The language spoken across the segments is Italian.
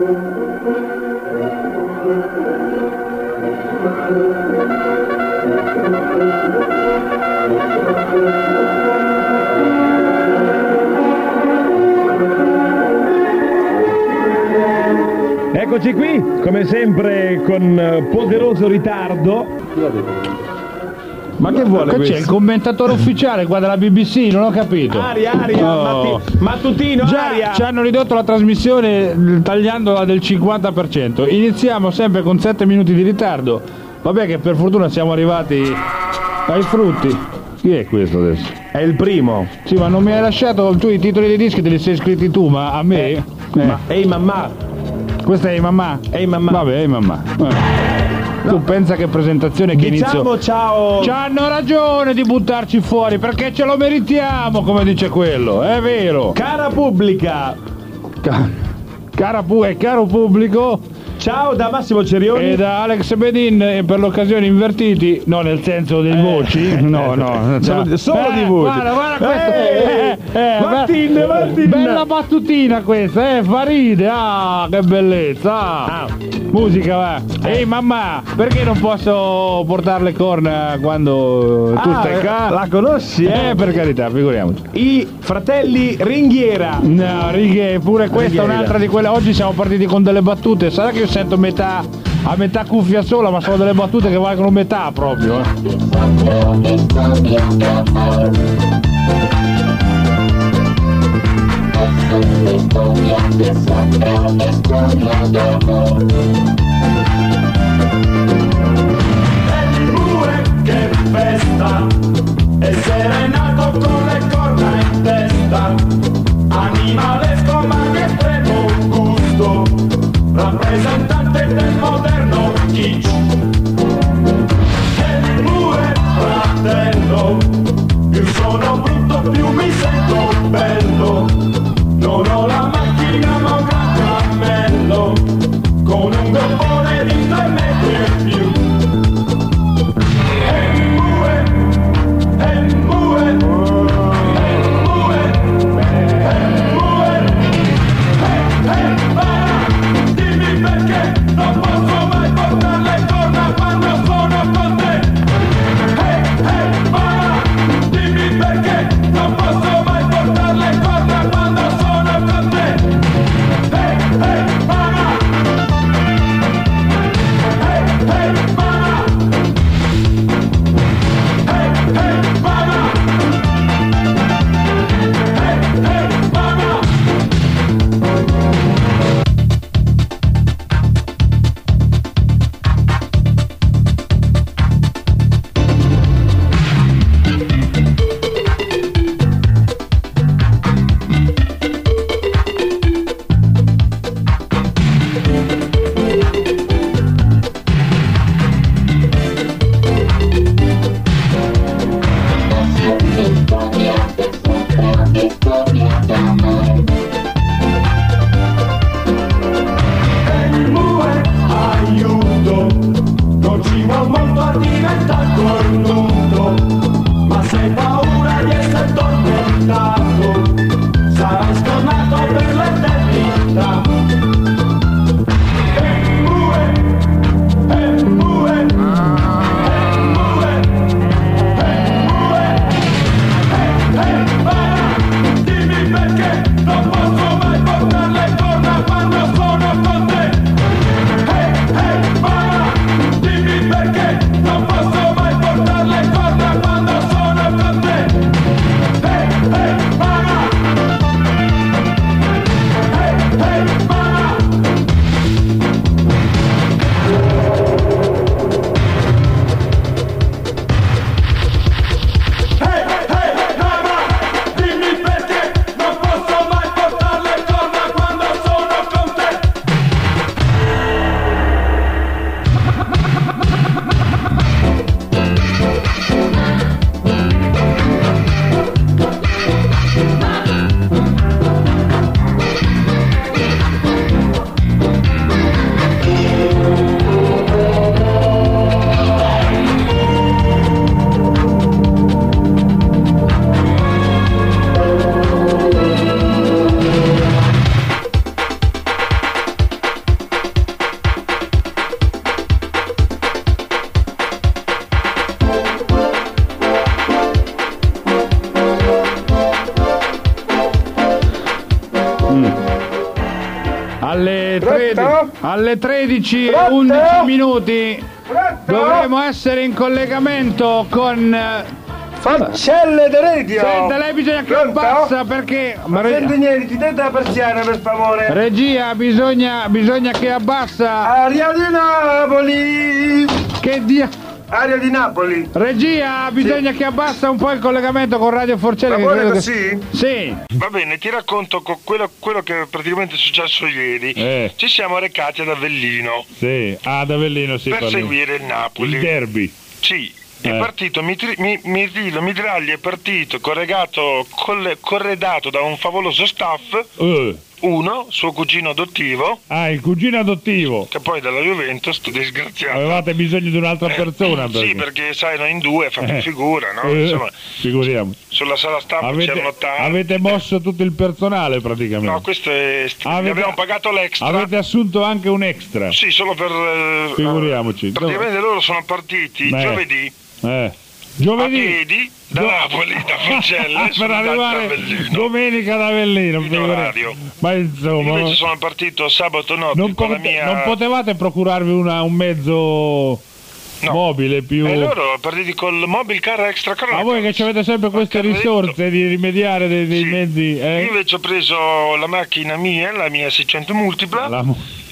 Eccoci qui, come sempre con poderoso ritardo. Ma che vuole che questo? c'è il commentatore ufficiale qua della BBC, non ho capito. Aria, Oh. mattutino, Già aria. ci hanno ridotto la trasmissione tagliandola del 50%. Iniziamo sempre con 7 minuti di ritardo. Vabbè che per fortuna siamo arrivati ai frutti. Chi è questo adesso? È il primo. Sì, ma non mi hai lasciato tu i titoli dei dischi, te li sei scritti tu, ma a me? Ma ehi mamma. Questa è mamma? Ehi mamma. Vabbè, ehi mamma. Tu pensa che presentazione che Diciamo inizio? ciao. C'hanno ragione di buttarci fuori perché ce lo meritiamo, come dice quello, è vero. Cara pubblica. Caro pubblico, Ciao da Massimo Cerioni e da Alex Bedin, e per l'occasione invertiti, no nel senso delle voci, no, solo di voci. Guarda questo. Martin. Bella battutina questa, fa ride, che bellezza. Musica, va. Ehi mamma, perché non posso portare le corna quando tu stai qua? La conosci? Per carità, figuriamoci. I fratelli Ringhiera. No, righe, pure questa è un'altra di quelle. Oggi siamo partiti con delle battute. Sarà che io sento a metà cuffia sola, ma sono delle battute che valgono metà proprio. Che festa, essere nato con le corna in testa, animalesco ma di estremo gusto, rappresentante del moderno kitsch. E pure fratello, più sono brutto più mi sento bello, non ho la macchina ma un gran cammello, con un gommone di 3 metri e più. Hey, alle Pronto? 13 e Pronto? 11 minuti Pronto? dovremo essere in collegamento con Forcelle de radio! senta, lei bisogna che Pronto? abbassa perché Ma senti niente, ti date la persiana per favore! regia bisogna che abbassa Aria di Napoli! che dia Aria di Napoli! regia bisogna che abbassa un po' il collegamento con Radio Forcelle Va che buone credo così? Sì. Va bene, ti racconto quello che praticamente è successo ieri. Ci siamo recati ad Avellino Sì, ad Avellino si per parla. seguire il Napoli. Il derby. Sì, è partito Mirtillo Mitragli è partito corredato da un favoloso staff, uno, suo cugino adottivo, Il cugino adottivo. che poi dalla Juventus, disgraziato. Avevate bisogno di un'altra persona Sì, perché sai, noi in due fa più figura, no? Insomma, figuriamo. sulla sala stampa c'erano tanti. Avete mosso tutto il personale praticamente. No, questo è. Gli abbiamo pagato l'extra. Avete assunto anche un extra. Sì, solo per. Figuriamoci. Praticamente loro sono partiti giovedì a Giovedì piedi da Napoli, da Forcelle, per arrivare domenica ad Avellino. orario. Ma insomma, Invece sono partito sabato notte non con la mia. non potevate procurarvi un mezzo mobile più. E loro partiti col Mobile Car Extra Car. Ma voi che avete sempre queste risorse di rimediare dei mezzi. Io invece ho preso la macchina mia, la mia 600 multipla.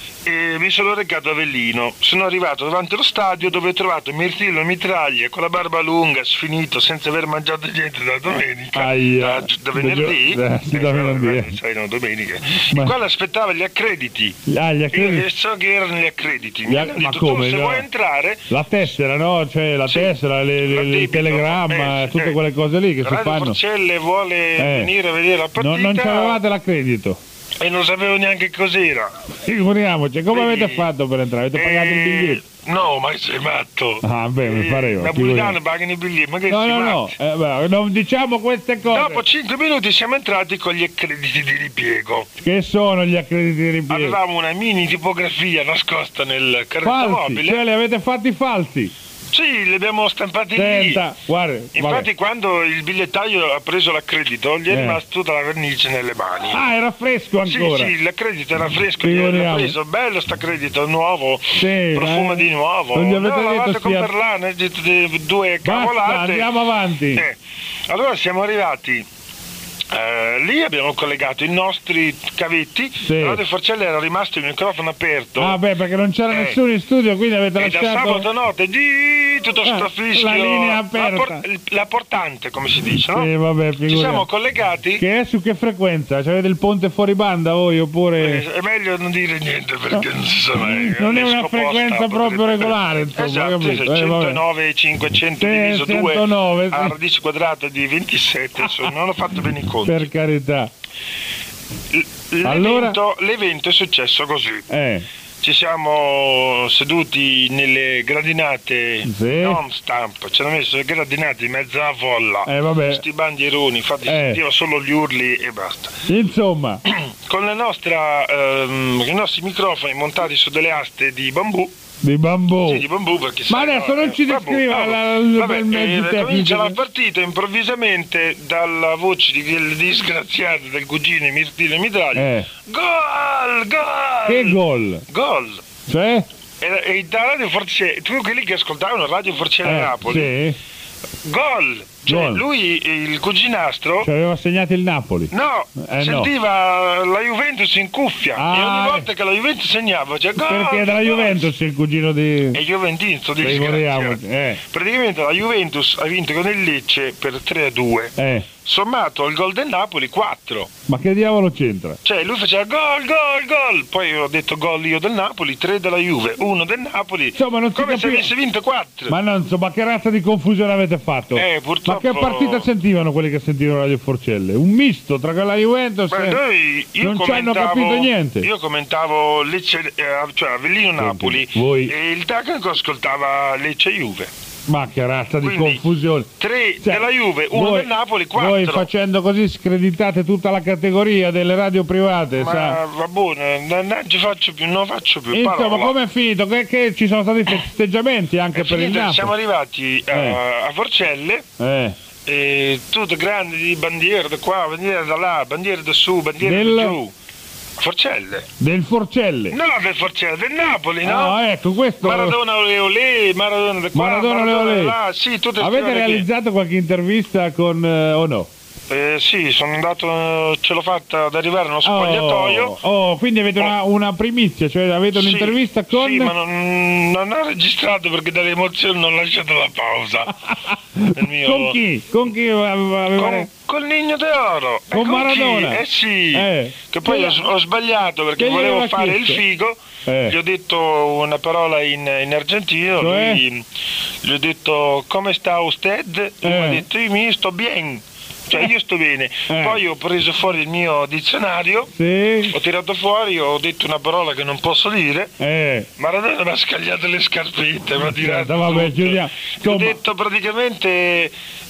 E mi sono recato a Avellino. Sono arrivato davanti allo stadio dove ho trovato Mirtillo Mitraglia con la barba lunga, sfinito, senza aver mangiato niente da domenica, da venerdì. Da venerdì. Sai, no, domenica. Il quale aspettava gli accrediti. Gli accrediti. Io so che erano gli accrediti. Mi hanno Ma detto, come? tu se vuoi entrare. La tessera, no? Cioè la tessera, il telegramma, tutte quelle cose lì che si Radio fanno. Forcelle vuole venire a vedere la partita. Non c'avevate l'accredito. E non sapevo neanche cos'era. Figuriamoci, come avete fatto per entrare? Avete pagato il biglietto? No, ma sei matto. Mi pareva. Napolitano pagano i biglietti, ma che No. Non diciamo queste cose. Dopo 5 minuti siamo entrati con gli accrediti di ripiego. Che sono gli accrediti di ripiego? Avevamo una mini tipografia nascosta nel carretto Falsi, mobile. cioè li avete fatti falsi. Sì, li abbiamo stampati Senta, lì. guarda, Infatti quando il bigliettaio ha preso l'accredito gli è rimasta tutta la vernice nelle mani. Era fresco ancora. Sì, l'accredito era fresco, gli hanno preso, bello sta accredito, nuovo, profuma di nuovo. Non gli avete lavate detto con perlane, due cavolate. Andiamo avanti. Allora siamo arrivati. Lì abbiamo collegato i nostri cavetti. Radio Forcelle era rimasto il microfono aperto. Perché non c'era nessuno in studio, quindi avete lasciato. Da sabato notte tutto sto fischio. La linea aperta. La portante, come si dice, no? Sì, vabbè, ci siamo collegati. Che è su che frequenza? Cioè, avete il ponte fuori banda voi oppure. È meglio non dire niente perché non si sa mai. Non è una frequenza proprio regolare, insomma. Esatto, 109 500 diviso 2 109, a radice quadrata di 27. Non ho fatto bene i conti. Per carità. L'evento è successo così. Ci siamo seduti nelle gradinate non stampa, ci hanno messo le gradinate in mezzo alla folla, questi bandieroni, infatti si sentiva solo gli urli e basta. Insomma, con i nostri microfoni montati su delle aste di bambù. Di bambù? Sì, di bambù perché ma adesso non ci descriva il mezzo tecnico. Comincia la partita improvvisamente dalla voce di quel disgraziato del cugino Mirtillo Mitraglia. Gol! Che gol? Gol! Cioè? E da Radio Forcelle, tu quelli che ascoltavano Radio Forcelle Napoli. Sì. Gol! Cioè, lui, il cuginastro, aveva segnato il Napoli. No, sentiva la Juventus in cuffia e ogni volta che la Juventus segnava gol, perché era la Juventus il cugino di. E Juventino praticamente la Juventus ha vinto con il Lecce per 3-2. Sommato al gol del Napoli 4. Ma che diavolo c'entra? Cioè lui faceva gol, poi ho detto gol io del Napoli, 3 della Juve, 1 del Napoli, insomma, non come se avesse vinto 4. Ma non so, ma che razza di confusione avete fatto? Purtroppo. Ma che partita sentivano quelli che sentivano Radio Forcelle? Un misto tra quella Juventus e non ci hanno capito niente. Io commentavo Lecce, cioè Avellino-Napoli e il tecnico ascoltava Lecce-Juve. Ma che razza di confusione. 3 della Juve, 1 del Napoli, 4. Voi facendo così screditate tutta la categoria delle radio private. Ma va buono, non faccio più insomma, parola. come è finito? Che ci sono stati festeggiamenti anche per il Napoli. Siamo arrivati a Forcelle. E tutto grande di bandiere da qua, bandiere da là, bandiere da su, bandiere da giù. Forcelle. Del Forcelle. No, del Forcelle, del Napoli, no? Ah, ecco, questo. Maradona Ole Ole, Maradona da qua, Maradona Ole Ole. là. Sì, tutte Avete queste realizzato qualche intervista con o no? Sì, sono andato, ce l'ho fatta ad arrivare allo spogliatoio. Quindi avete una primizia, cioè avete Sì, un'intervista con... Sì, ma non ho registrato perché dalle emozioni non ho lasciato la pausa. Il mio... Con chi? Con chi aveva... Col Nigno d'Oro. Con Maradona? Chi? Sì. Che poi Che- ho sbagliato perché che gli volevo aveva fare chiesto? il figo. Gli ho detto una parola in argentino. Cioè? Gli ho detto come sta usted? Lui mi ha detto io sto bien. Cioè io sto bene. Poi ho preso fuori il mio dizionario, Sì. ho tirato fuori, ho detto una parola che non posso dire. Maradona mi ha scagliato le scarpette, mi ha tirato Vabbè, tutto. chiudiamo. Ho Insomma, detto praticamente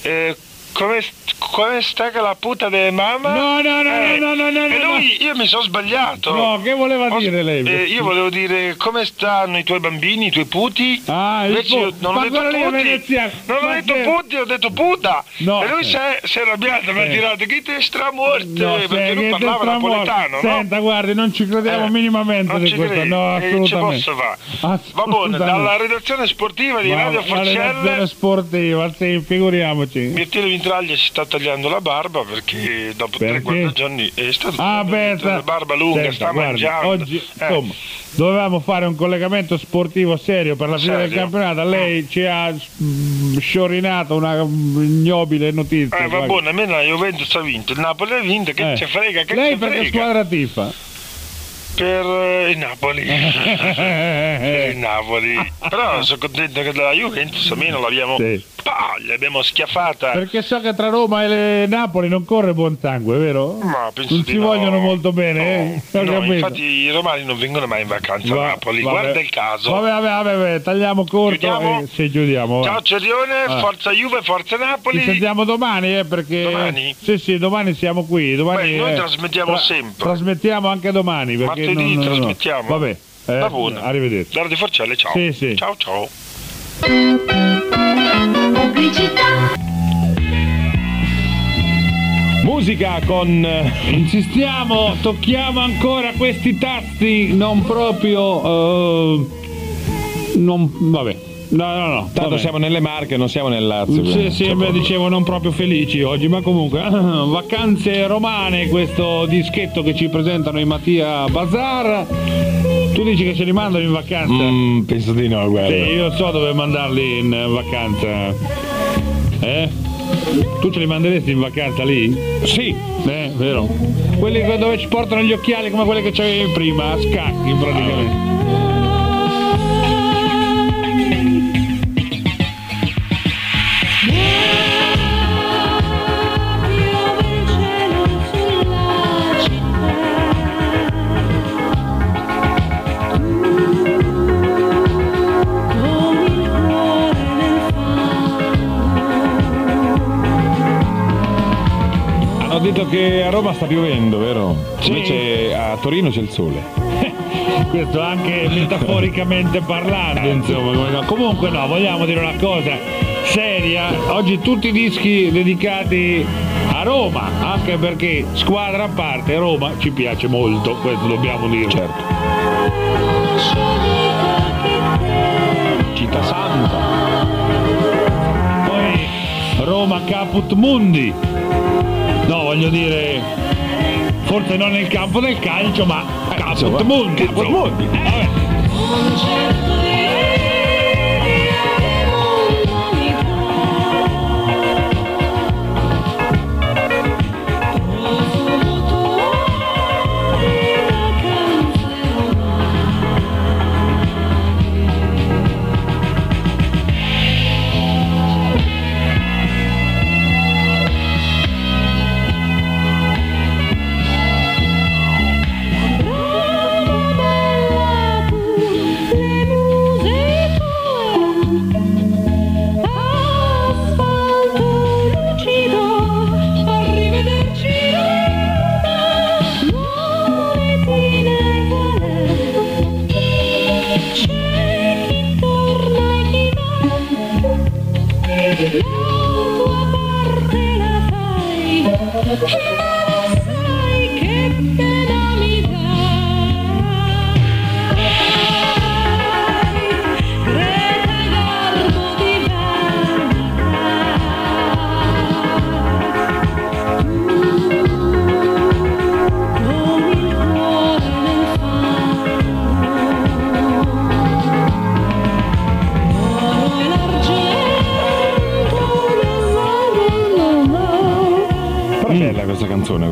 come sta che la puta di mamma? No. E lui, io mi sono sbagliato. No, che voleva dire lei? Io volevo dire come stanno i tuoi bambini, i tuoi puti. Invece io non ho detto quello lì è puti. veneziano. Non ho Ma detto che- puti, ho detto puta. No. E lui si è arrabbiato, mi ha tirato che te stramorte, No, perché lui che parlava te napoletano, no? Senta, guardi, non ci crediamo minimamente non di ci questo. credi, No, ci assolutamente. posso fare. Va Assolutamente. bene, dalla redazione sportiva di Radio La redazione Forcelle, sportiva, sì, figuriamoci. Mirtillo Mitraglia si sta tagliando la barba perché dopo Perché? 3-4 giorni è stato Beh, la barba lunga, senta, sta guardi, mangiando. oggi, insomma, dovevamo fare un collegamento sportivo serio per la fine del Serio? campionato. Lei ci ha sciorinato una ignobile notizia. Va guardi. buono, almeno la Juventus ha vinto, il Napoli ha vinto, che ci frega, che Lei ci per che frega. squadra tifa? Per il Napoli. Per il Napoli. Però sono contento che della Juventus almeno l'abbiamo l'abbiamo schiaffata. Perché so che tra Roma e Napoli non corre buon sangue, vero? Ma penso non di si no. vogliono molto bene, Ho No, capito. infatti i romani non vengono mai in vacanza a Napoli, vabbè. guarda il caso. Vabbè, tagliamo corto. Chiudiamo? Sì, chiudiamo. va. Ciao Cerione, forza Juve, forza Napoli. Ci sentiamo domani, perché... Domani? Sì, domani siamo qui. Domani, Beh, noi trasmettiamo sempre. Trasmettiamo anche domani, perché Martedì no. trasmettiamo. Vabbè, Va buono. arrivederci. Da Radio Forcelle, ciao. Sì. Ciao, ciao. Musica con... Insistiamo, tocchiamo ancora questi tasti non proprio... vabbè. No. Tanto vabbè. siamo nelle Marche, non siamo nel Lazio. Sì, beh, dicevo non proprio felici oggi, ma comunque vacanze romane, questo dischetto che ci presentano i Mattia Bazar. Tu dici che ce li mandano in vacanza? Penso di no, guarda. Sì, io so dove mandarli in vacanza. Tu ce li manderesti in vacanza lì? Sì. Vero. Quelli dove ci portano gli occhiali come quelli che c'avevi prima, a scacchi praticamente. Hanno detto che a Roma sta piovendo, vero? Sì. Invece a Torino c'è il sole. Questo anche metaforicamente parlando, insomma. Comunque no, vogliamo dire una cosa seria. Oggi tutti i dischi dedicati a Roma, anche perché squadra a parte, Roma ci piace molto, questo dobbiamo dire. Certo. Città santa. Poi Roma caput mundi. No, voglio dire, forse non nel campo del calcio, ma caput mundi. Caput mundi. Vabbè. Sai che pena mi dà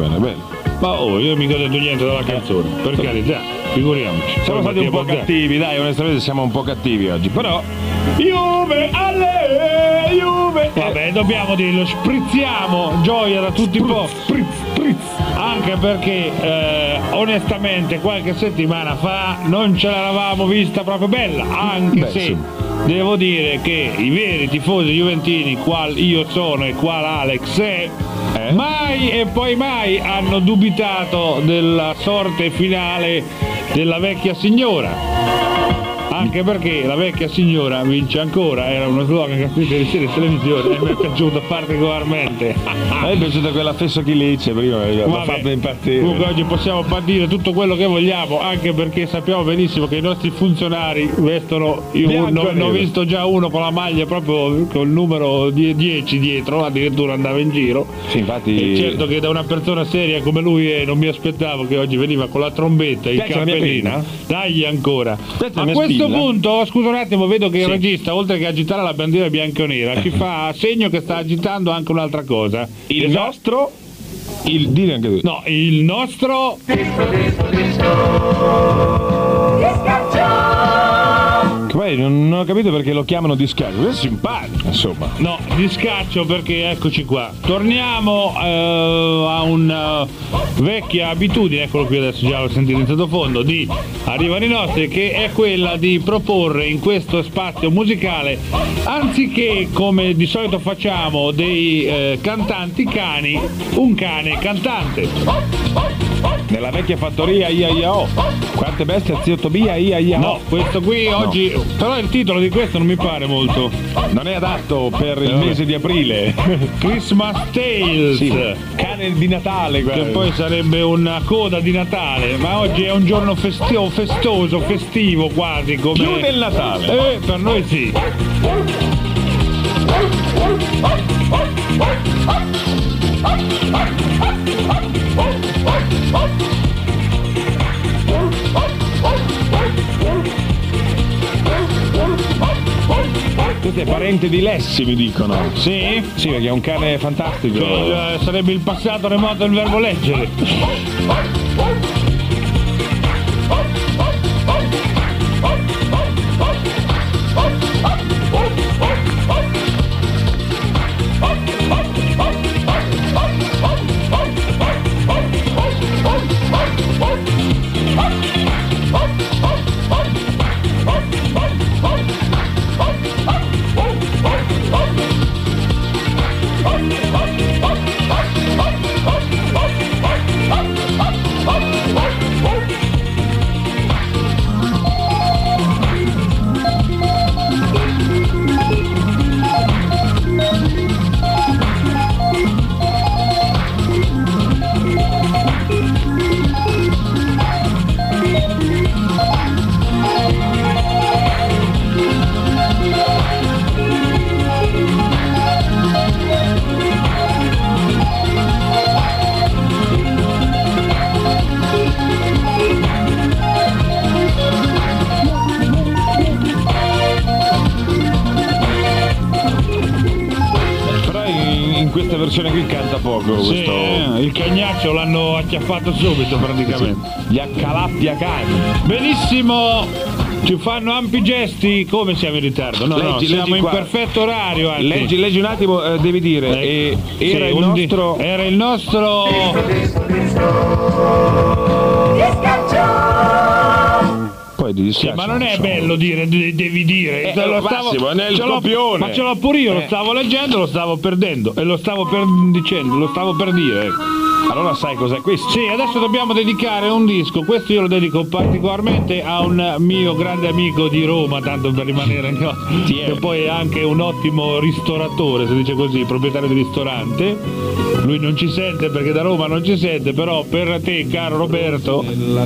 bello. Ma io mica ho detto niente dalla canzone, per carità, figuriamoci. Siamo stati un po' cattivi, dai, onestamente siamo un po' cattivi oggi, però Juve, alle, Juve. Vabbè, dobbiamo dirlo, sprizziamo gioia da tutti i posti. Anche perché onestamente qualche settimana fa non ce l'eravamo vista proprio bella, anche se sì. Devo dire che i veri tifosi juventini, qual io sono e qual Alex è, mai e poi mai hanno dubitato della sorte finale della vecchia signora. Anche perché la vecchia signora vince ancora, era uno slogan che ha scritto ieri sera in televisione e mi è piaciuto particolarmente. A me è piaciuta quella fesso chilice prima, mi ha fatto impazzire. Comunque oggi possiamo dire tutto quello che vogliamo, anche perché sappiamo benissimo che i nostri funzionari vestono, ne ho visto già uno con la maglia proprio col numero 10 dietro, addirittura andava in giro. Sì, infatti. E certo che da una persona seria come lui non mi aspettavo che oggi veniva con la trombetta, il cappellino. Dai ancora. A questo punto, scusa un attimo, vedo che il regista, oltre che agitare la bandiera bianca e nera, ci fa segno che sta agitando anche un'altra cosa. Il nostro. Dire anche tu. No, il nostro. Che poi non ho capito perché lo chiamano discaccio. È simpatico, insomma. No, discaccio perché eccoci qua. Torniamo a una vecchia abitudine, eccolo qui adesso, già l'ho sentito in sottofondo, di Arrivano i nostri, che è quella di proporre in questo spazio musicale, anziché come di solito facciamo dei cantanti cani, un cane cantante. Nella vecchia fattoria ia-ia-oh. Quante bestie zio Tobia ia-ia-oh. No, questo qui oggi. Però il titolo di questo non mi pare molto. Non è adatto per il mese di aprile. Christmas Tales. Sì, cane di Natale, guarda. Che poi sarebbe una coda di Natale. Ma oggi è un giorno festoso, festivo quasi come. Più del Natale. Per noi sì. Questo è parente di Lessi, mi dicono. Sì? Sì, perché è un cane fantastico. Cioè, sarebbe il passato remoto del verbo leggere. Questa versione qui canta poco. Sì, il cagnaccio l'hanno acchiappato subito praticamente. Gli accalappia cani. Benissimo, ci fanno ampi gesti. Come siamo in ritardo? No, siamo in qua. perfetto orario. Leggi un attimo, devi dire. Era il nostro. Poi di sì, ma non è bello dire, devi dire. Massimo, è nel copione. Ma ce l'ho pure io, lo stavo leggendo, lo stavo perdendo e lo stavo per dire. Allora sai cos'è questo? Sì, adesso dobbiamo dedicare un disco. Questo io lo dedico particolarmente a un mio grande amico di Roma, tanto per rimanere che poi è anche un ottimo ristoratore, si dice così, proprietario di ristorante. Lui non ci sente perché da Roma non ci sente, però per te, caro Roberto,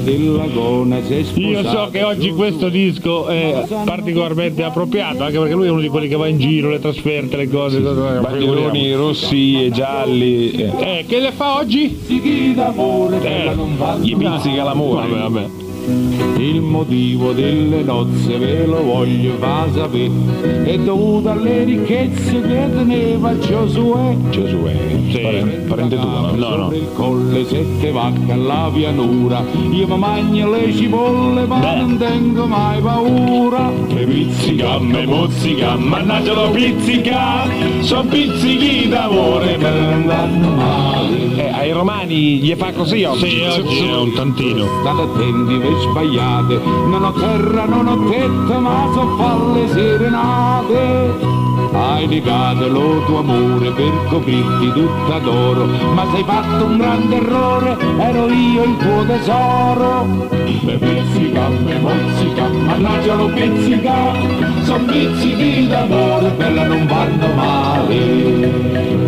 io so che oggi questo disco è particolarmente appropriato, anche perché lui è uno di quelli che va in giro, le trasferte, le cose. Bandieroni rossi e gialli. Che le fa oggi? Gli pizzica l'amore. Vabbè. Il motivo delle nozze ve lo voglio fa sapere, è dovuto alle ricchezze che teneva Giosuè. Giosuè, parente tuo, no? Sopra il colle 7 vacche alla pianura, io mi mangio le cipolle ma non tengo mai paura. Che pizzica, me mozzica, mannaggia lo pizzica, son pizzichi d'amore per non vanno male. Ai romani gli fa così oggi? Sì, oggi è un tantino. State attenti, ve sbagliate, non ho terra, non ho tetto, ma so falle serenate. Hai negato lo tuo amore per coprirti tutta d'oro, ma sei fatto un grande errore, ero io il tuo tesoro. Me pizzica, me mozzica, mannaggia lo pizzica, son pizzichi d'amore, bella non vanno male.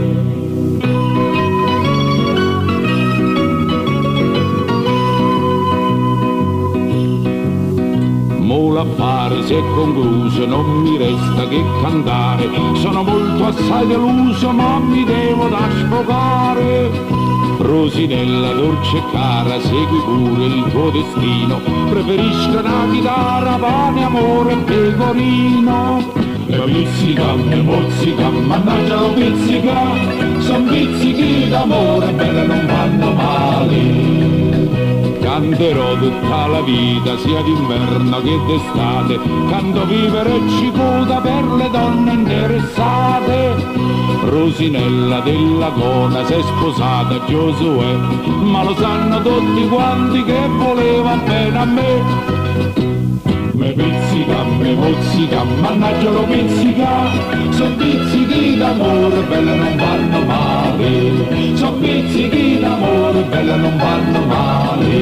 L'affare si è concluso, non mi resta che cantare, sono molto assai deluso ma mi devo da sfogare. Rosinella dolce e cara, segui pure il tuo destino, preferisco una chitarra, pane, amore e pecorino. Me pizzica, me mozzica, mannaggia lo pizzica, son pizzichi d'amore, belle non vanno male. Canterò tutta la vita, sia d'inverno che d'estate, canto vivere e cicuta per le donne interessate. Rosinella della Cona s'è sposata a Giosuè, ma lo sanno tutti quanti che voleva bene a me. Me pizzica, me mozzica, mannaggia lo pizzica, son pizzichi d'amore, belle non vanno male. Son pizzichi d'amore, belle non vanno male.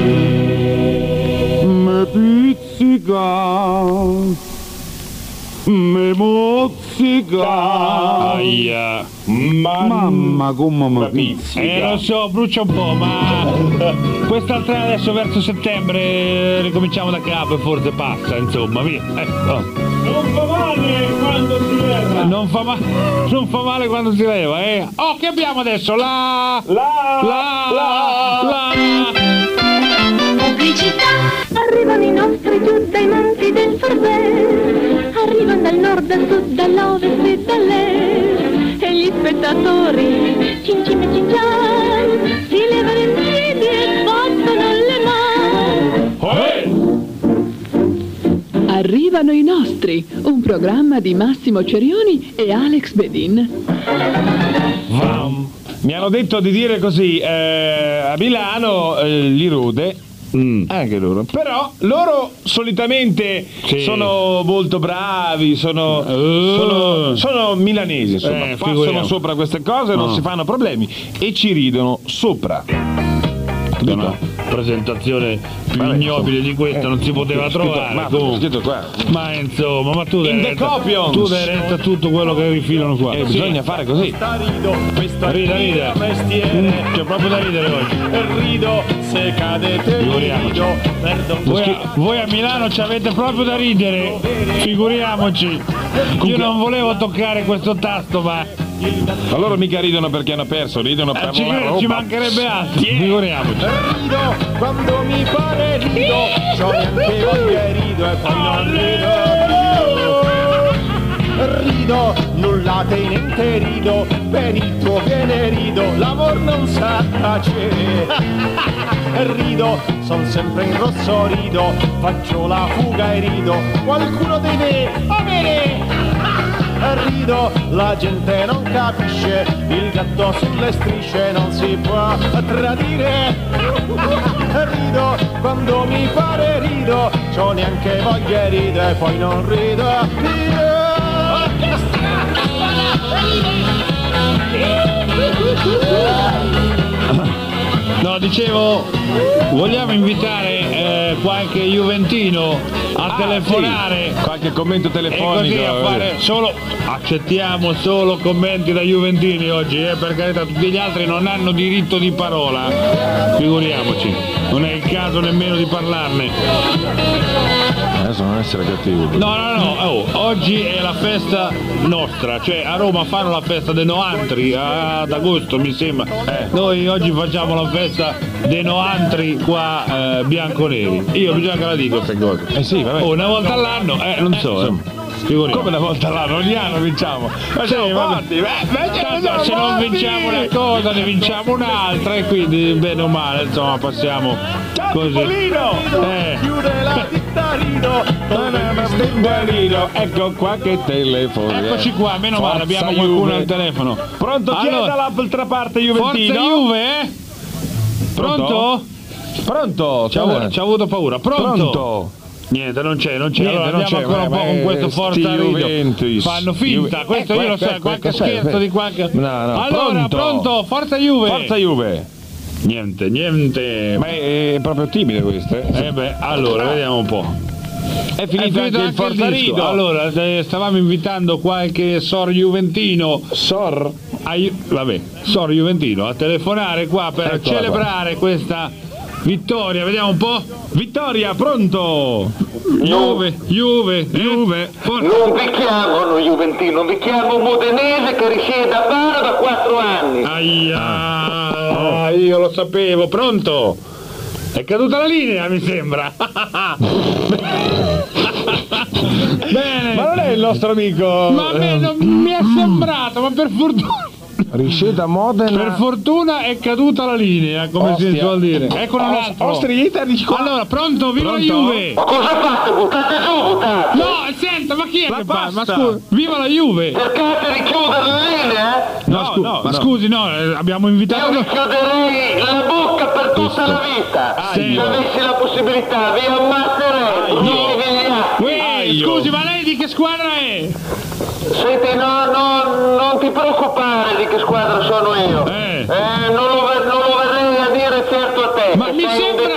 Me pizzica, me mozzica. Aia. Mamma come mi pizzica. Lo so, brucia un po', ma quest'altra adesso verso settembre ricominciamo da capo e forse passa, insomma, via. Non fa male quando si leva. Non fa male quando si leva, eh. Oh, che abbiamo adesso? La pubblicità. Arrivano i nostri giù dai monti del Forber, arrivano dal nord, dal sud, dall'ovest e dall'est, e gli spettatori, cin cin e cin cian, si levano in piedi e battono le mani. Arrivano i nostri, un programma di Massimo Cerioni e Alex Bedin. Mi hanno detto di dire così, a Milano li rude. Anche loro, però loro solitamente sono molto bravi, sono milanesi, insomma, passano sopra queste cose, non si fanno problemi e ci ridono sopra. Una presentazione più ignobile di questa non si poteva trovare. Ma insomma, ma tu dai retta tutto quello che rifilano qua. Bisogna fare così. Rida. C'è proprio da ridere oggi. Rido, se cadete rido. Voi a Milano ci avete proprio da ridere. Figuriamoci. Io non volevo toccare questo tasto, ma ma loro mica ridono perché hanno perso, ridono per la roba. Ci mancherebbe altro, figuriamoci. Rido quando mi pare rido, c'ho neanche voglia rido e poi non rido. Rido, nulla tenente rido, per il tuo bene rido, l'amor non sa tacere. Rido, son sempre in rosso rido, faccio la fuga e rido, qualcuno deve avere. Rido, la gente non capisce, il gatto sulle strisce non si può tradire. Rido, quando mi pare rido, c'ho neanche voglia rido e poi non rido. No, dicevo, vogliamo invitare qualche juventino a telefonare, qualche commento telefonico e così a fare accettiamo solo commenti da juventini oggi, per carità, tutti gli altri non hanno diritto di parola, figuriamoci, non è il caso nemmeno di parlarne. Adesso non essere cattivo. No, oggi è la festa nostra, cioè a Roma fanno la festa dei Noantri ad agosto mi sembra. Noi oggi facciamo la festa dei Noantri qua bianconeri. Io bisogna che la dico queste cose. Sì, vabbè. Una volta all'anno, non so. Come una volta all'anno? Ogni anno vinciamo. Se non vinciamo una cosa ne vinciamo un'altra e quindi bene o male insomma passiamo così. Ecco qua che telefono. Eccoci qua, meno male, abbiamo qualcuno al telefono. Pronto? Chi è dall'altra parte Juventino? Forza Juve? Pronto? Pronto? Ci ha avuto paura. Pronto? Niente, non c'è. Allora andiamo ancora un po' con questo Forza Juve. Fanno finta, questo io lo so, qualche scherzo di qualche. No, allora, pronto? Forza Juve. Forza Juve. Niente. Ma è proprio timide questo, allora, vediamo un po'. È finito anche il Forza Rido. Allora, stavamo invitando qualche Sor Juventino. Sor Juventino a telefonare qua per celebrare questa vittoria. Vediamo un po'. Vittoria, pronto? Juve. Non vi chiamo uno Juventino, vi chiamo modenese che risiede a Faro da 4 anni. Aia, io lo sapevo. Pronto? È caduta la linea, mi sembra. Bene. Ma non è il nostro amico. Ma a me non mi è sembrato, ma per fortuna. Risceta Modena. Per fortuna è caduta la linea, come si suol dire. Ecco un altro. Allora, pronto? Viva la Juve! Ma cosa fate? Buttate giù, buttate! No, senta, ma chi è che fa? Ma scusi, viva la Juve! Cercate di chiudere le linee? Ma scusi, abbiamo invitato. Io vi chiuderei la bocca per tutta la vita. Se avessi la possibilità, vi ammazzerei. Scusi, ma lei di che squadra è? Senti, non ti preoccupare di che squadra sono io. Non lo verrei a dire certo a te. Ma mi sembra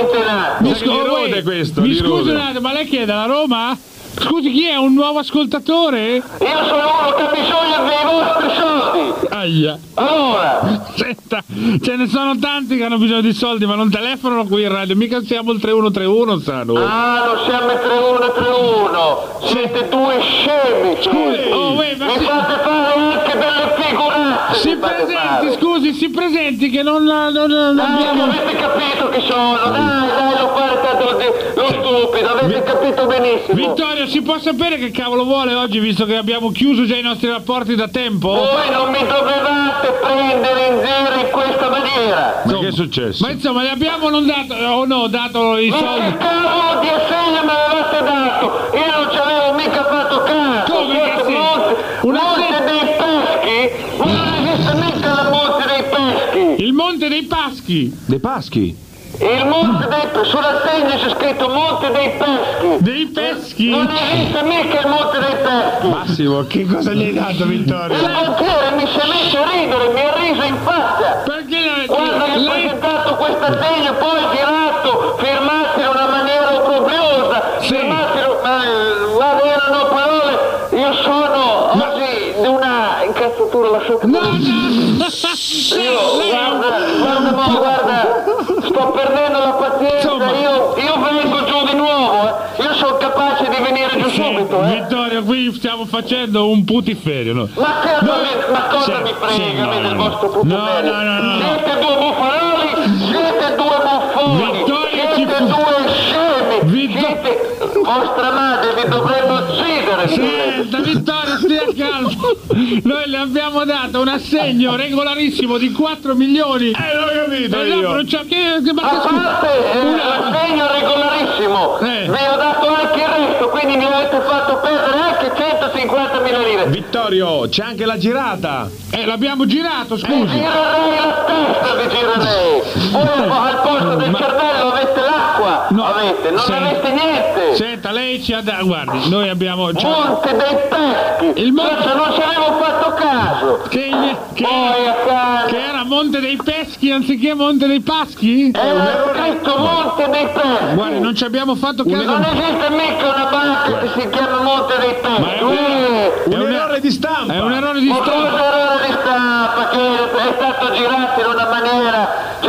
Mi scusi un attimo, ma lei chi è, dalla Roma? Scusi, chi è? Un nuovo ascoltatore? Io sono uno che ha bisogno dei vostri soldi. Aia. Allora. Senta, ce ne sono tanti che hanno bisogno di soldi, ma non telefonano qui in radio. Mica siamo il 3131, sanno. Ah, non siamo il 3131. Siete due scemi. Scusi, mi fate fare anche delle figuracce. Si presenti che non abbiamo... avete capito che sono. Dai, non fare tanto lo stupido. Avete capito benissimo. Vittorio, si può sapere che cavolo vuole oggi, visto che abbiamo chiuso già i nostri rapporti da tempo? Voi non mi dovevate prendere in giro in questa maniera. Ma che è successo? Ma insomma, gli abbiamo dato i soldi. Ma che cavolo di assegno me l'avete dato? Io non ci avevo mica fatto caso. Monte dei Paschi? Ma non esiste mica la Monte dei Paschi. Il Monte dei Paschi? Dei Paschi? Il Monte dei Paschi, sull'assegno c'è scritto Monte dei Peschi. Dei Peschi? Non esiste mica il Monte dei Peschi. Massimo, che cosa gli hai dato, Vittorio? Il banchiere mi si è messo a ridere, mi ha riso in faccia. Perché quando gli ho presentato questo assegno, poi girato, firmato in una maniera obbrobriosa. Guarda, erano parole. Io sono oggi di una incazzatura, lasciate. Guarda, sto perdendo la pazienza, io vengo giù di nuovo, io sono capace di venire giù subito. Vittorio, qui stiamo facendo un putiferio, no? Ma cosa mi frega del vostro putiferio? No. Siete due bufaloni, siete due buffoni, siete due scemi, vostra madre vi dovrebbe uccidere. Senta, Vittorio, stia calmo. Noi le abbiamo dato un assegno regolarissimo di 4 milioni. L'ho capito io. A parte l'assegno regolarissimo, vi ho dato anche il resto, quindi mi avete fatto perdere anche 150.000 lire. Vittorio, c'è anche la girata. L'abbiamo girato, scusi. Girerei la testa, vi girerei. Voi al posto del cervello avete l'acqua. Non avete niente. Senta, lei ci ha dato, guardi, noi abbiamo... Monte dei Peschi. Non ci avevo fatto caso. Che era Monte dei Peschi anziché Monte dei Paschi? Era scritto Monte dei Peschi. Guardi, non ci abbiamo fatto caso. Non esiste mica una banca che si chiama Monte dei Peschi. È un errore di stampa. È un errore di stampa. Che è stato girato in una maniera, c'era scritto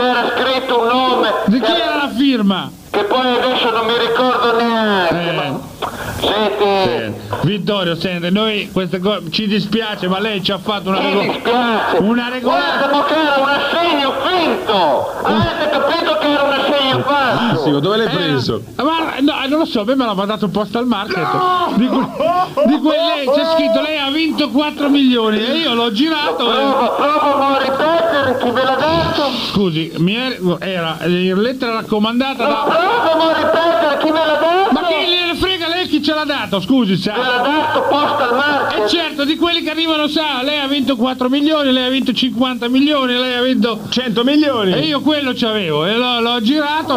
scritto un nome. Di chi era la firma? Che poi adesso non mi ricordo neanche. Senti. Vittorio, senti, noi queste cose ci dispiace, ma lei ci ha fatto una Mi dispiace. Guarda, ma che era un assegno finto. Avete capito che era un assegno falso? Dove l'hai preso? Ma no, non lo so, a me me l'ha mandato Postal Market. Di cui lei c'è scritto, lei ha vinto 4 milioni e io l'ho girato. Provo a ripetere chi me l'ha dato. Scusi, era in lettera raccomandata da. Provo a ripetere chi me l'ha dato. Ma chi gliene frega lei chi ce l'ha dato? Scusi, sa. Me l'ha dato Postal Market. E certo, di quelli che arrivano sa, lei ha vinto 4 milioni, lei ha vinto 50 milioni, lei ha vinto 100 milioni. E io quello c'avevo e l'ho girato.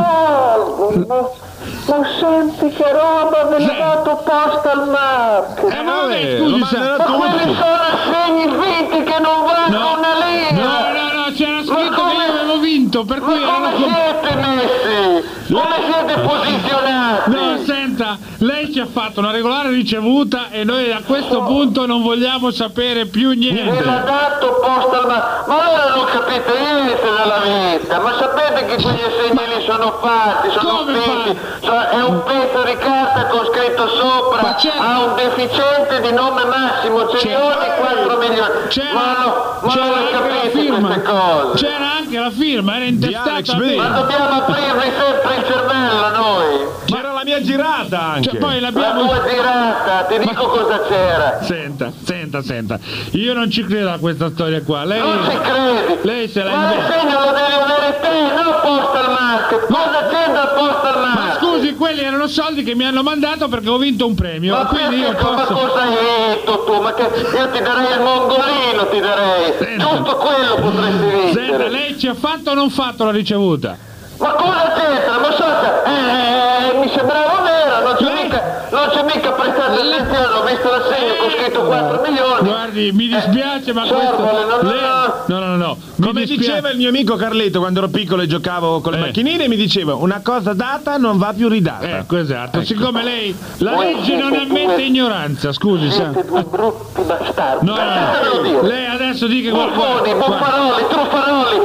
Ma senti che roba me l'ha dato Postal Market. Vabbè, scusi, sa. Ma quelli sono assegni finti che non vanno una linea. No, c'era scritto che io avevo vinto, per cui come siete messi? Come siete posizionati? No, senta, lei ci ha fatto una regolare ricevuta e noi a questo punto non vogliamo sapere più niente. Me l'ha dato Postal Market. Ma allora non capite niente della vita. Ma sapete che quegli assegni lì sono fatti, sono finti. È un pezzo di carta con scritto sopra ha un deficiente di nome Massimo Cerioni 4 milioni. Ma non capite queste cose. C'era anche la firma, era intestata a me. Ma dobbiamo aprirvi sempre il cervello noi. C'era la mia girata anche. Cioè, poi l'abbiamo. La tua girata, ti dico cosa c'era. Senta, io non ci credo a questa storia qua. Lei non ci credi. Lei se la ma l'assegno lo devi avere te, non Postal Market. Cosa c'entra Postal Market? Ma scusi, quelli erano soldi che mi hanno mandato perché ho vinto un premio. Ma quindi io posso. Ma cosa hai detto tu? Ma che io ti darei il mongolino, ti darei. Giusto quello potresti vincere. Senta, lei ci ha fatto o non fatto la ricevuta? Ma cosa c'entra? Ma so mi sembrava vero, non c'è mica prestato attenzione, ho visto l'assegno con scritto 4 milioni. Guardi, mi dispiace, ma questo. No. Come diceva il mio amico Carletto quando ero piccolo e giocavo con le macchinine, mi diceva una cosa data non va più ridata. Esatto. Siccome lei la legge non ammette ignoranza, scusi, sa. Siete due brutti bastardi. No, lei adesso dica Buffoni, buffaroli, truffaroli.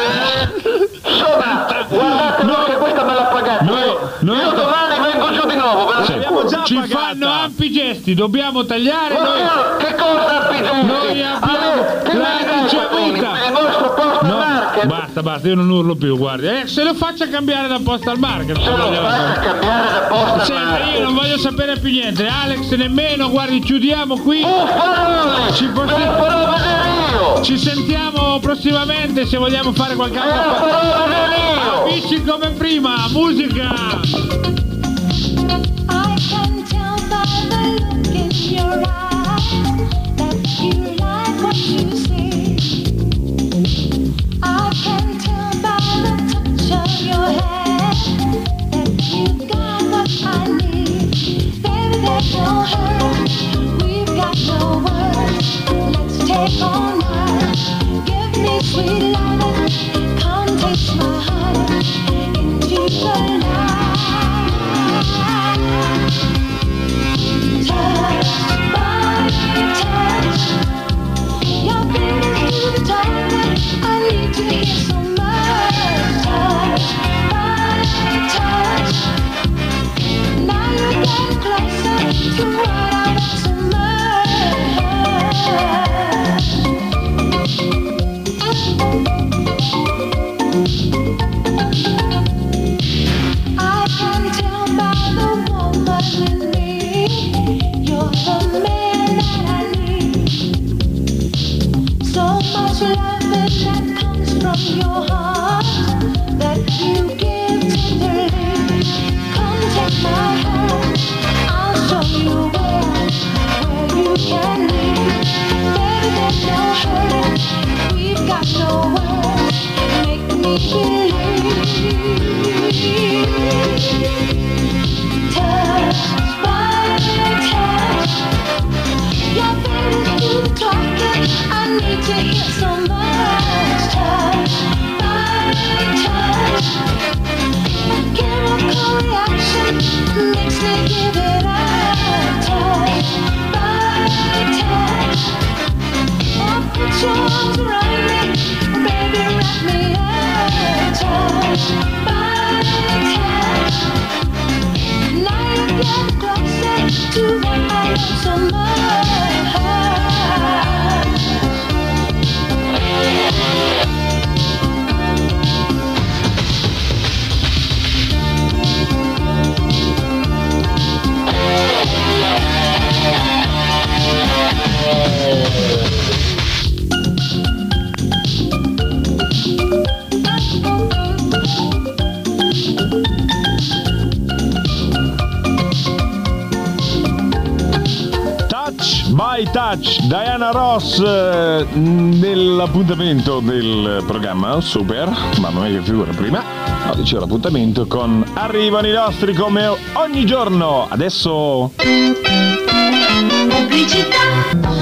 Insomma, guardate che questa me l'ha pagata. Io domani vengo giù di nuovo, ve l'abbiamo già ci fanno ampi gesti, dobbiamo tagliare. Che cosa ampi gesti? Noi abbiamo la ricevuta. Il vostro Postal Market. Basta, io non urlo più, guardi. Se lo faccia cambiare da Postal Market. Se lo faccia cambiare da Postal Market. Io non voglio sapere più niente. Alex nemmeno, guardi, chiudiamo qui. Ci sentiamo prossimamente se vogliamo fare qualche altra amici come prima, musica! I can tell by the look in your eyes that you like what you see. I can tell by the touch of your hand that you got what I need. Baby, there's no hurry, we've got no words. Let's take all night. Give me sweet loving, come taste my heart into the night. Touch by touch, your fingers do the talking. I need to hear so much. Touch by touch, now you're getting closer to what I want so much. I can tell by the woman in me, you're the man that I need. So much loving that comes from your heart, that you give tenderly. Come take my hand, I'll show you where you can be. Baby, there's no hurry, we've got no words. Make me believe. Touch by touch, your fingers do the talking. I need to hear so much. Touch by touch, a chemical reaction makes me give it up. Touch by touch, oh, put your arms around me, baby, wrap me up. By Touch, Diana Ross nell'appuntamento del programma Super, ma non è che figura prima. No, dicevo l'appuntamento con Arrivano i nostri come ogni giorno. Adesso pubblicità.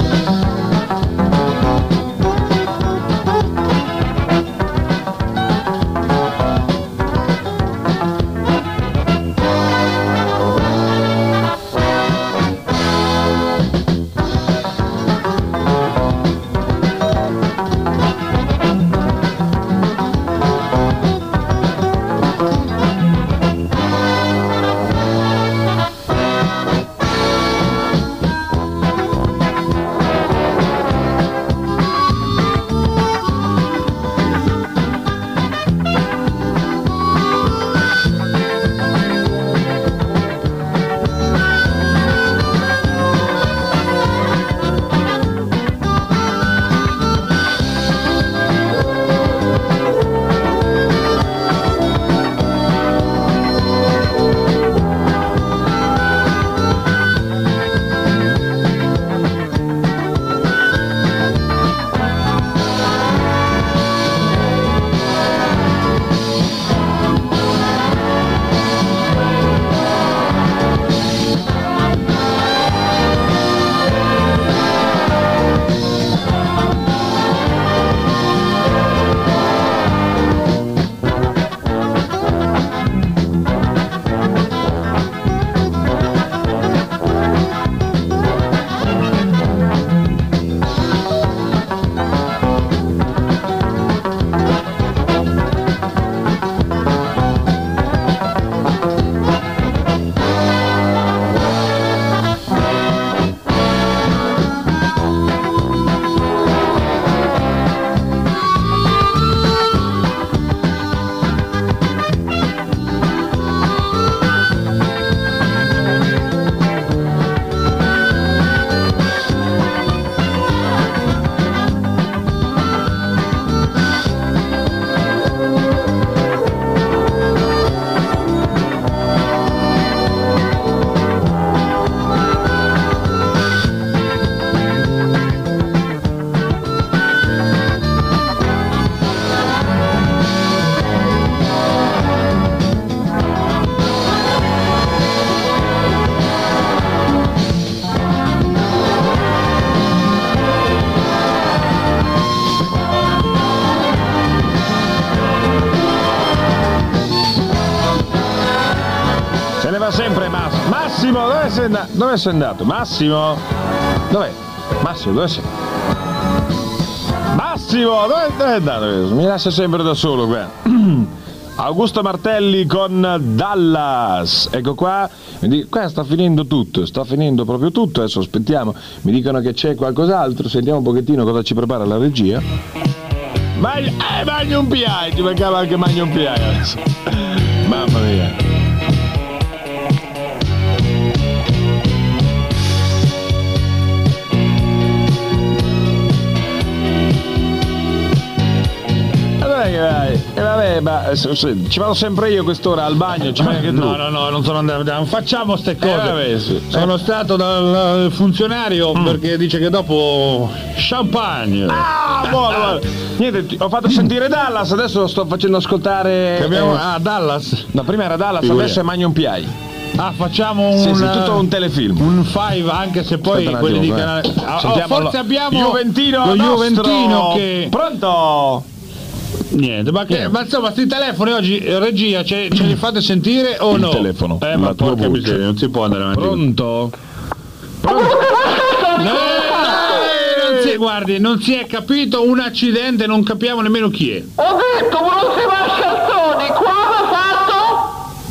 Sempre Massimo, dove sei andato? Massimo? Dov'è? Massimo, dove sei? Massimo, dove è andato? Mi lascia sempre da solo qua. Augusto Martelli con Dallas. Ecco qua. Qua sta finendo tutto, sta finendo proprio tutto. Adesso aspettiamo. Mi dicono che c'è qualcos'altro. Sentiamo un pochettino cosa ci prepara la regia. Magnum PI, ti mancava anche Magnum PI adesso. Mamma mia. E vabbè, ma ci vado sempre io quest'ora al bagno, ci vai anche tu. No, non sono andato, non facciamo ste cose. Vabbè, sì. Sono stato dal funzionario perché dice che dopo champagne. Buono. Niente, ho fatto sentire Dallas, adesso lo sto facendo ascoltare. Abbiamo, Dallas. No, prima era Dallas, adesso è Magnum PI. Facciamo un tutto un telefilm. Un 5, anche se poi quelli di canale. Forse abbiamo lo Juventino che. Pronto? Niente, ma insomma, sti telefoni oggi, regia, ce li fate sentire o no? Il telefono. Ma porca miseria, non si può andare avanti. Pronto? Guardi, non si è capito un accidente, non capiamo nemmeno chi è. Ho detto, Brusi Mascalzoni, qua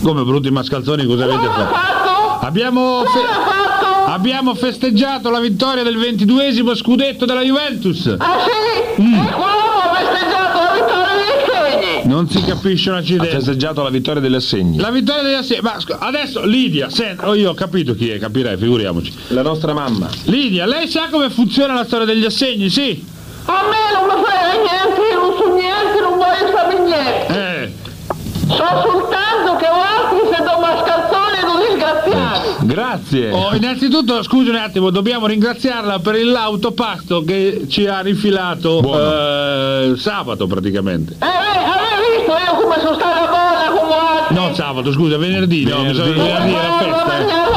Come brutti mascalzoni, cosa avete fatto? Abbiamo festeggiato la vittoria del 22esimo scudetto della Juventus. Ah sì? E quello ha festeggiato la vittoria degli assegni. Non si capisce un Ha accidente. festeggiato la vittoria degli assegni. La vittoria degli assegni. Ma adesso Lidia, io ho capito chi è, capirai, figuriamoci. La nostra mamma. Lidia, lei sa come funziona la storia degli assegni, sì? A me non mi frega niente, io non so niente, non voglio sapere niente. So soltanto che altri se do mascalzoni non disgraziati. Grazie. Innanzitutto, scusi un attimo, dobbiamo ringraziarla per l'autopasto che ci ha rifilato sabato praticamente. Avevi visto io come sono stata buona come altri? No, sabato, scusa, venerdì. No, mi sa che venerdì era festa.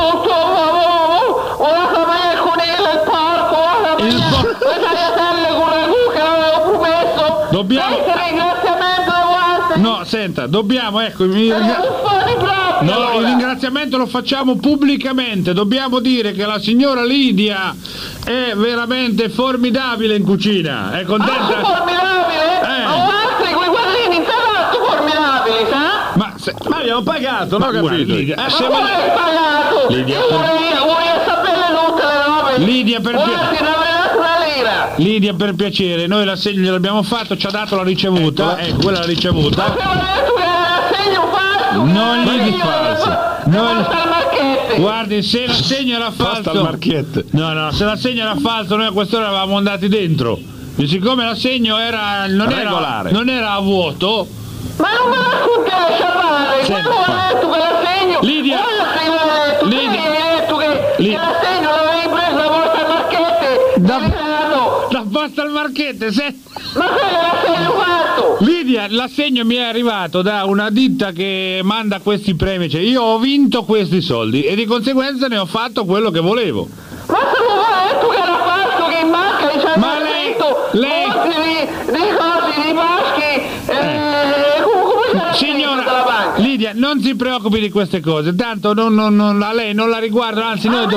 Ora come il coniglio, il porco, le tagliatelle con la che avevo promesso. Dobbiamo... Questo ringraziamento devo altri. No, senta, dobbiamo, ecco, il ringraziamento lo facciamo pubblicamente, dobbiamo dire che la signora Lidia è veramente formidabile in cucina, è contenta? Formidabile? Ho altri quei quadrini in salotto formidabili, sa? Ma abbiamo pagato, non ho Guarda, capito. Lidia, Ma come hai pagato? Lidia, Io vorrei sapere tutte le robe. Lidia, per Guardi, non avrei dato una lira. Lidia, per piacere, noi l'assegno gliel'abbiamo fatto, ci ha dato la ricevuta, quella la ricevuta. Ma se mi ha detto che era l'assegno falso. Non gli di falso. Guardi, se l'assegno era Basta al falso. marchiette. No, se l'assegno era falso, noi a quest'ora eravamo andati dentro. E siccome l'assegno non era a vuoto. Ma non me la raccontai, Sciavale, quello ha detto che l'assegno... Lidia! Lidia! Hai detto che l'assegno l'avevi preso la volta al marchette! Da posta al marchette, Ma che l'assegno fatto? Lidia, l'assegno mi è arrivato da una ditta che manda questi premi, cioè io ho vinto questi soldi e di conseguenza ne ho fatto quello che volevo. Ma se non ha detto che era falso, che in banca ci hanno scritto di cose, di maschi, Signora Lidia, non si preoccupi di queste cose, tanto a lei non la riguardano, anzi noi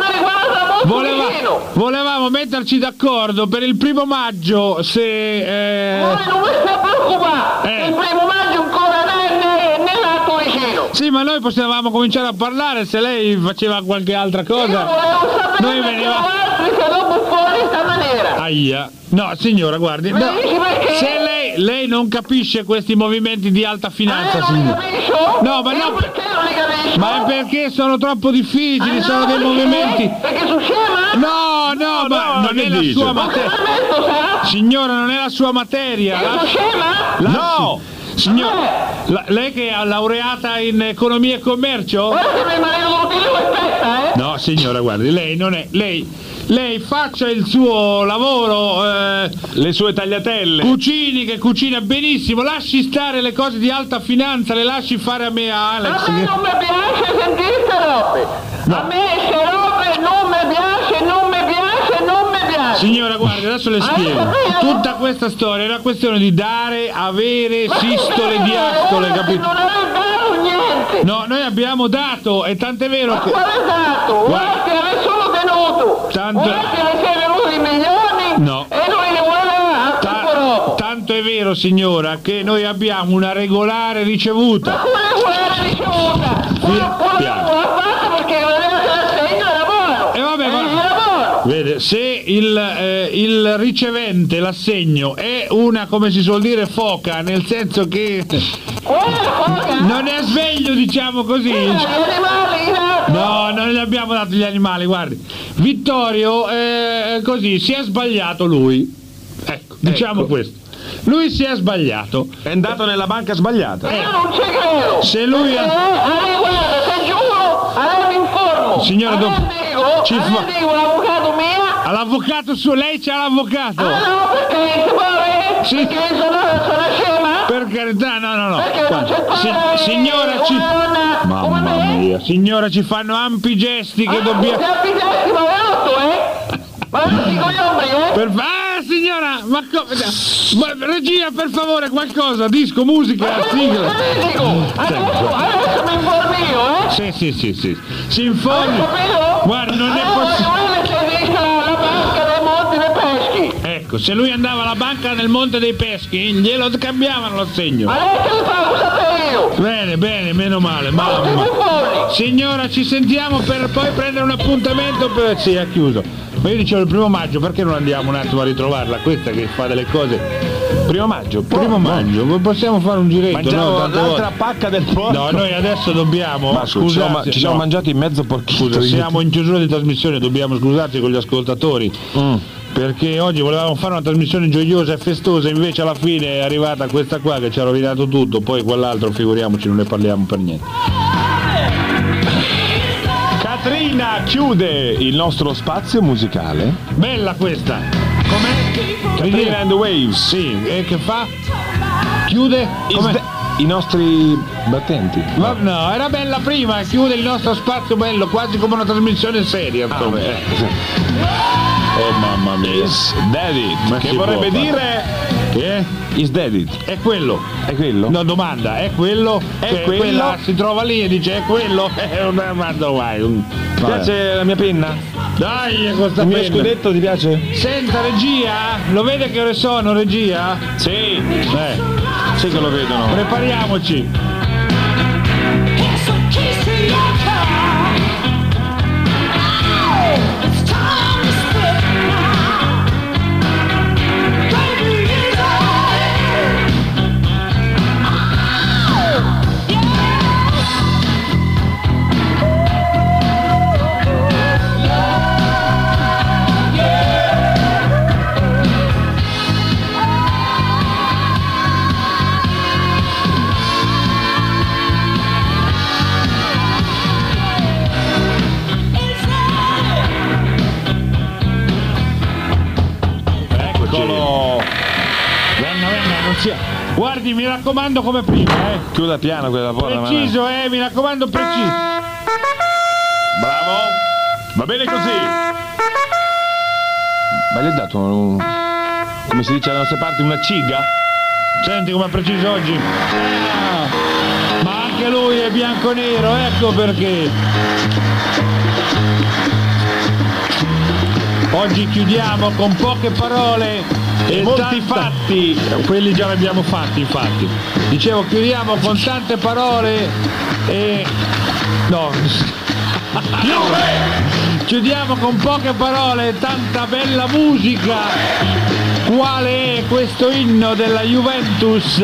volevamo metterci d'accordo per il 1° maggio se... Voi non mi stai preoccupare, il 1° maggio ancora nell'atto vicino. Sì, ma noi potevamo cominciare a parlare se lei faceva qualche altra cosa. Io volevo sapere noi veniva... che dopo fuori di sta maniera. Aia. No, signora, guardi, no. Se lei non capisce questi movimenti di alta finanza, signora. No, ma no, perché non li capisco? ma è perché sono troppo difficili, sono dei movimenti. Perché sono scema? No, ma non è la sua materia. Signora, non è la sua materia. Sono scema? No! Signora, lei che è laureata in economia e commercio? No, signora, guardi, lei non è... Lei faccia il suo lavoro, le sue tagliatelle. Cucini, che cucina benissimo, lasci stare le cose di alta finanza, le lasci fare a me, a Alex. A me non mi piace sentire queste robe. No. A me queste robe non mi piace, non mi piace. Signora, guardi, adesso le spiego. Tutta questa storia è una questione di dare, avere, sistole, diastole, capito? Non avevo dato niente. No, noi abbiamo dato, e tant'è vero che... Ma quale dato? Guardi, avete solo tenuto. Guardi, ne sei venuti i milioni. No. E noi ne volevamo. Tanto è vero, signora, che noi abbiamo una regolare ricevuta. Ma come regolare ricevuta? L'ha fatta perché vedeva che l'assegno era buono. E vabbè, ma... Vede, se il ricevente, l'assegno, è una, come si suol dire, foca, nel senso che non è sveglio, diciamo così. Gli animali, no, non gli abbiamo dato gli animali, guardi. Vittorio, così, si è sbagliato lui. Ecco, diciamo questo. Lui si è sbagliato. È andato nella banca sbagliata. Io non ci credo. Se lui guarda, se giuro, allora mi informo. Signora, dico l'avvocato mia. All'avvocato suo, lei c'ha l'avvocato. Ah no, perché si muore? Sì. Perché sono scema? Per carità, no. Perché non c'è padre, signora, mamma mia, signora, ci fanno ampi gesti che dobbiamo... Ampi gesti, ma venuto, Ma non dico gli ombri, signora, ma regia, per favore, qualcosa, disco, musica, sigla. Adesso mi informi io, Sì. Si informi. Guarda, non è possibile. La banca del Monte dei Peschi. Ecco, se lui andava alla banca del Monte dei Peschi, glielo cambiavano l'assegno. Ma lei che lo fa, lo sapevo io. Bene, bene, meno male. Signora, ci sentiamo per poi prendere un appuntamento per... Sì, ha chiuso. Ma io dicevo il 1° maggio, perché non andiamo un attimo a ritrovarla? Questa che fa delle cose... 1° maggio? 1° maggio, possiamo fare un giretto? Mangiamo no? l'altra pacca del porco. No, noi adesso dobbiamo... Ma scusate, ci siamo mangiati mezzo porchino. Scusa, siamo in chiusura di trasmissione, dobbiamo scusarci con gli ascoltatori. Perché oggi volevamo fare una trasmissione gioiosa e festosa, invece alla fine è arrivata questa qua che ci ha rovinato tutto, poi quell'altro figuriamoci, non ne parliamo per niente. Catrina chiude il nostro spazio musicale. Bella questa! Com'è? Catrina and the Waves. Sì, e che fa? Chiude? I nostri battenti. No, era bella prima, chiude il nostro spazio bello, quasi come una trasmissione seria. Oh mamma mia. Is Dead It. Che vorrebbe dire... Che? Is Dead It. È quello. È quello? No, domanda, è quello? È quello? Quella si trova lì e dice è quello? Non mando mai. Ti piace la mia penna? Dai, questa il penna. mio scudetto ti piace? Senta, regia, lo vede che ore sono, regia? Sì. Sì che lo vedono. Prepariamoci. Guardi, mi raccomando come prima, Chiuda piano quella porta. Preciso, mi raccomando, preciso. Bravo. Va bene così. Ma gli hai dato come si dice dalle nostre parti, una ciga? Senti come è preciso oggi. Ma anche lui è bianco-nero, ecco perché. Oggi chiudiamo con poche parole e molti fatti. Quelli già li abbiamo fatti, infatti. Dicevo, chiudiamo con tante parole e... No. Chiudiamo con poche parole e tanta bella musica. Quale è questo inno della Juventus?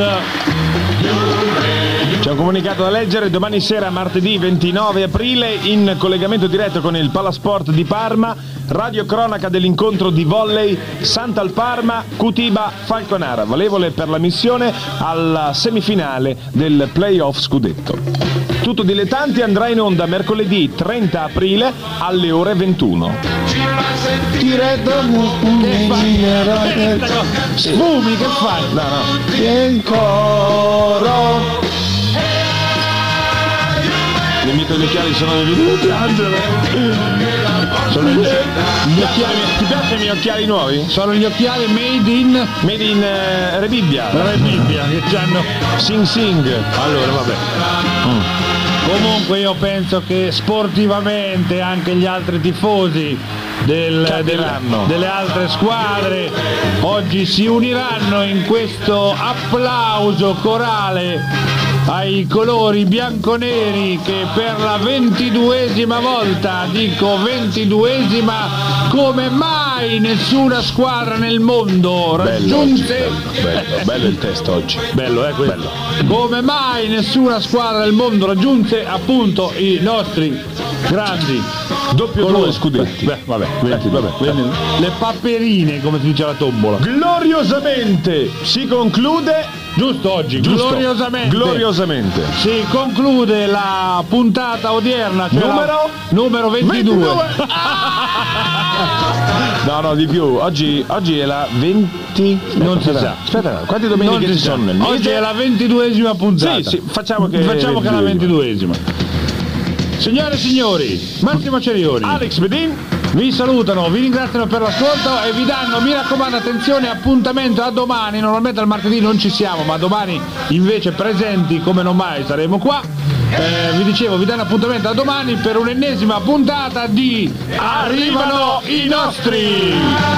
C'è un comunicato da leggere: domani sera, martedì 29 aprile, in collegamento diretto con il Palasport di Parma, radiocronaca dell'incontro di volley Santal Parma Cutiba Falconara, valevole per la missione alla semifinale del playoff scudetto. Tutto dilettanti andrà in onda mercoledì 30 aprile alle ore 21. Sfumi, che fai? No. Il coro. Le mie occhiali sono venuti. Sono gli occhiali. Ti piacciono i miei occhiali nuovi? Sono gli occhiali made in Rebibbia. Rebibbia, che c'hanno Sing Sing. Allora, vabbè. Comunque io penso che sportivamente anche gli altri tifosi delle altre squadre oggi si uniranno in questo applauso corale ai colori bianconeri che per la 22esima volta, dico 22esima, come mai nessuna squadra nel mondo raggiunse... Bello il testo oggi. Bello, questo? Bello. Come mai nessuna squadra del mondo raggiunse appunto i nostri grandi doppio 2 scudetti. Vabbè. Le paperine, come si dice alla tombola. Gloriosamente si conclude. Giusto oggi, Giusto. Gloriosamente si conclude la puntata odierna, cioè numero 22. No, di più. Oggi è la 20. Non si sa. Aspetta, quante domeniche ci sono nel mese? Oggi è la 22esima puntata. Sì, facciamo che è la 22esima. Signore e signori, Massimo Cerioni, Alex Bedin vi salutano, vi ringraziano per l'ascolto e vi danno, mi raccomando, attenzione, appuntamento a domani. Normalmente al martedì non ci siamo, ma domani invece presenti come non mai saremo qua. Vi dicevo, vi danno appuntamento a domani per un'ennesima puntata di Arrivano i nostri!